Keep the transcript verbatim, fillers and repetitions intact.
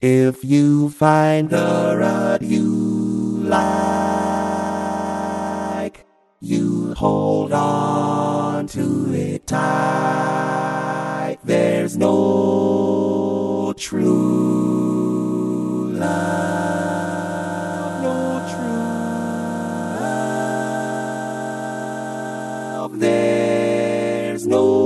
If you find the rod you like, you hold on to it tight. There's no true love, no true love. There's no